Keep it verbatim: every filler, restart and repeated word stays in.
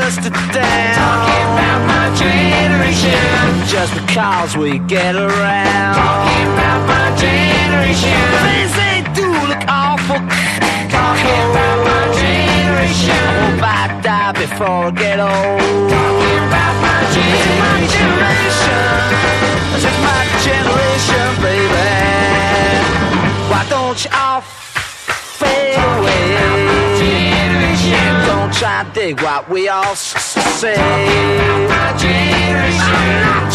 us to down. Talking about my generation. Just because we get around. Talking about my generation. Things they do look awful. Talking about my generation. I hope I die before I get old. Talking about my generation. My generation. Just my generation, baby. Why don't you all fade away? Don't try to dig what we all say. My generation. I'm not